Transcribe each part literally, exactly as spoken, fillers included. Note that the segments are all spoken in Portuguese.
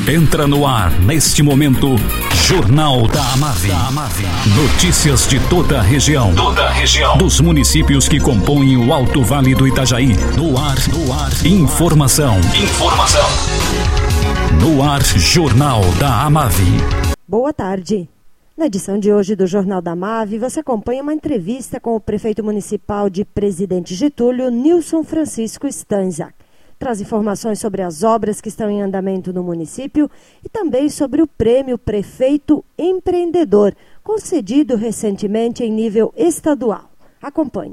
Entra no ar, neste momento, Jornal da Amave. Notícias de toda a região. Toda a região. Dos municípios que compõem o Alto Vale do Itajaí. No ar, no ar. Informação. Informação. No ar, Jornal da Amave. Boa tarde. Na edição de hoje do Jornal da Amave, você acompanha uma entrevista com o prefeito municipal de Presidente Getúlio, Nilson Francisco Stanziak. Traz informações sobre as obras que estão em andamento no município e também sobre o prêmio Prefeito Empreendedor, concedido recentemente em nível estadual. Acompanhe.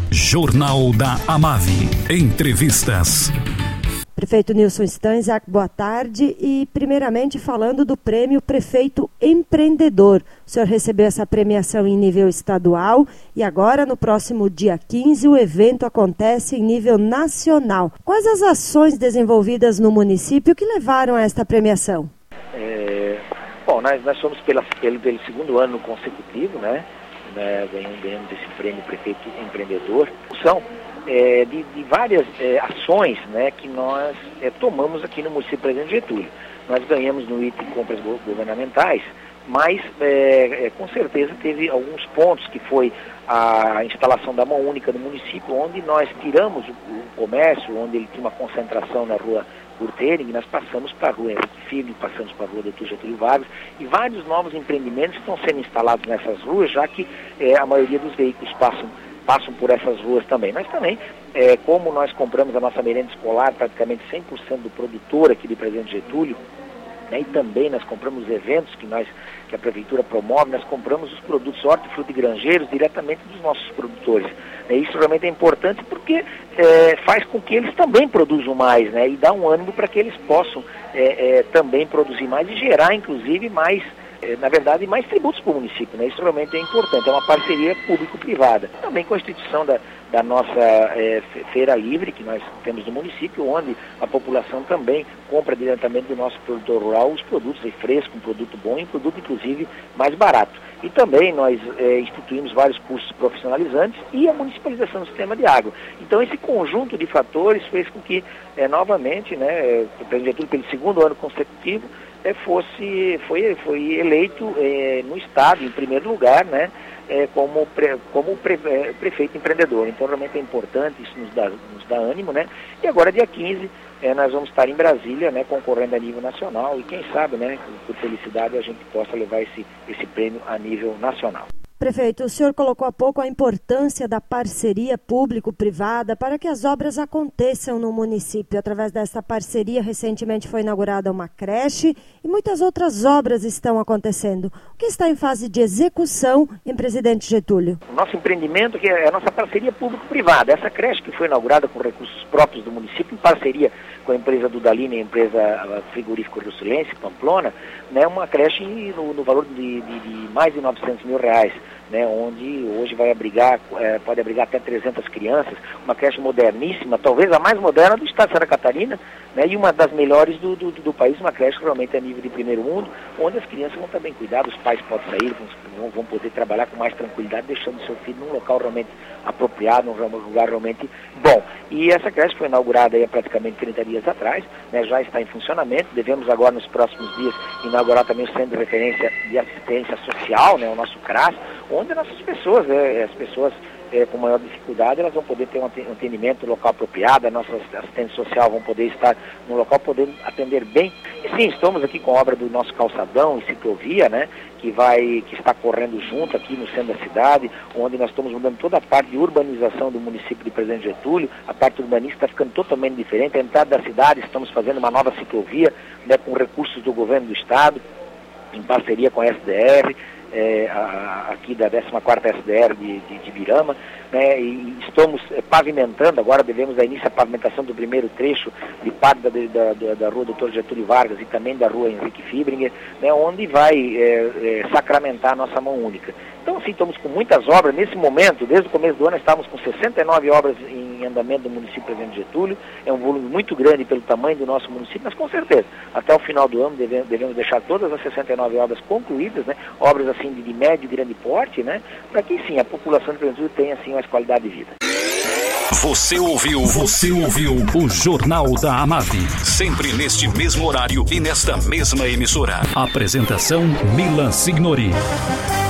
Jornal da Amave. Entrevistas. Prefeito Nilson Stanziak, boa tarde. E primeiramente falando do prêmio Prefeito Empreendedor. O senhor recebeu essa premiação em nível estadual e agora no próximo dia quinze o evento acontece em nível nacional. Quais as ações desenvolvidas no município que levaram a esta premiação? É, bom, nós, nós somos pela, pelo, pelo segundo ano consecutivo, né? né ganhamos, ganhamos esse prêmio Prefeito Empreendedor. São É, de, de várias é, ações, né, que nós é, tomamos aqui no município de Presidente Getúlio. Nós ganhamos no item compras governamentais, mas é, é, com certeza teve alguns pontos que foi a instalação da mão única no município, onde nós tiramos o, o comércio, onde ele tinha uma concentração na rua Gurtering, nós passamos para a rua Henrique Filho, passamos para a rua doutor Getúlio Vargas, e vários novos empreendimentos estão sendo instalados nessas ruas, já que é, a maioria dos veículos passam passam por essas ruas também. Nós também, é, como nós compramos a nossa merenda escolar, praticamente cem por cento do produtor aqui de Presidente Getúlio, né, e também nós compramos eventos que, nós, que a Prefeitura promove, nós compramos os produtos hortifruti e granjeiros diretamente dos nossos produtores. Né, isso realmente é importante porque é, faz com que eles também produzam mais, né, e dá um ânimo para que eles possam é, é, também produzir mais e gerar, inclusive, mais na verdade, mais tributos para o município, né? Isso realmente é importante, é uma parceria público-privada. Também com a instituição da, da nossa é, feira livre, que nós temos no município, onde a população também compra diretamente do nosso produtor rural os produtos aí frescos, um produto bom e um produto, inclusive, mais barato. E também nós é, instituímos vários cursos profissionalizantes e a municipalização do sistema de água. Então, esse conjunto de fatores fez com que, é, novamente, né, o Presidente Getúlio, pelo segundo ano consecutivo, É, fosse, foi, foi eleito é, no estado, em primeiro lugar, né, é, como, pre, como pre, é, prefeito empreendedor. Então, realmente é importante, isso nos dá, nos dá ânimo, né? E agora, dia quinze, é, nós vamos estar em Brasília, né, concorrendo a nível nacional, e quem sabe, né, por felicidade, a gente possa levar esse, esse prêmio a nível nacional. Prefeito, o senhor colocou há pouco a importância da parceria público-privada para que as obras aconteçam no município. Através dessa parceria, recentemente foi inaugurada uma creche e muitas outras obras estão acontecendo. O que está em fase de execução em Presidente Getúlio? O nosso empreendimento, que é a nossa parceria público-privada. Essa creche que foi inaugurada com recursos próprios do município, em parceria com a empresa Dudalina e a empresa Frigorífico Rio Silense, Pamplona, né, uma creche no, no valor de, de, de mais de novecentos mil reais. Né, onde hoje vai abrigar, é, pode abrigar até trezentas crianças, uma creche moderníssima, talvez a mais moderna do estado de Santa Catarina, né, e uma das melhores do, do, do país, uma creche realmente a nível de primeiro mundo, onde as crianças vão também cuidar, os pais podem sair, vão, vão poder trabalhar com mais tranquilidade, deixando seu filho num local realmente apropriado, num lugar realmente bom. E essa creche foi inaugurada aí há praticamente trinta dias atrás, né, já está em funcionamento, devemos agora nos próximos dias inaugurar também o Centro de Referência de Assistência Social, né, o nosso CRAS, onde nossas pessoas, né, as pessoas é, com maior dificuldade, elas vão poder ter um atendimento local apropriado, a nossa assistente social vão poder estar no local, poder atender bem. E sim, estamos aqui com a obra do nosso calçadão e ciclovia, né, que, vai, que está correndo junto aqui no centro da cidade, onde nós estamos mudando toda a parte de urbanização do município de Presidente Getúlio, a parte urbanística está ficando totalmente diferente, a entrada da cidade, estamos fazendo uma nova ciclovia, né, com recursos do governo do estado, em parceria com a S D R, É, a, aqui da décima quarta S D R de, de, de Birama, né, e estamos é, pavimentando, agora devemos dar início à pavimentação do primeiro trecho de parte da, da, da, da rua doutor Getúlio Vargas e também da rua Henrique Fibringer, né, onde vai é, é, sacramentar a nossa mão única. Então, assim, estamos com muitas obras. Nesse momento, desde o começo do ano, estávamos com sessenta e nove obras em andamento do município de Presidente Getúlio. É um volume muito grande pelo tamanho do nosso município, mas com certeza, até o final do ano devemos, devemos deixar todas as sessenta e nove obras concluídas, né? Obras assim de, de médio e grande porte, né? Para que sim, a população de Presidente Getúlio tenha assim mais qualidade de vida. Você ouviu, você ouviu o Jornal da Amave. Sempre neste mesmo horário e nesta mesma emissora. Apresentação Milan Signori.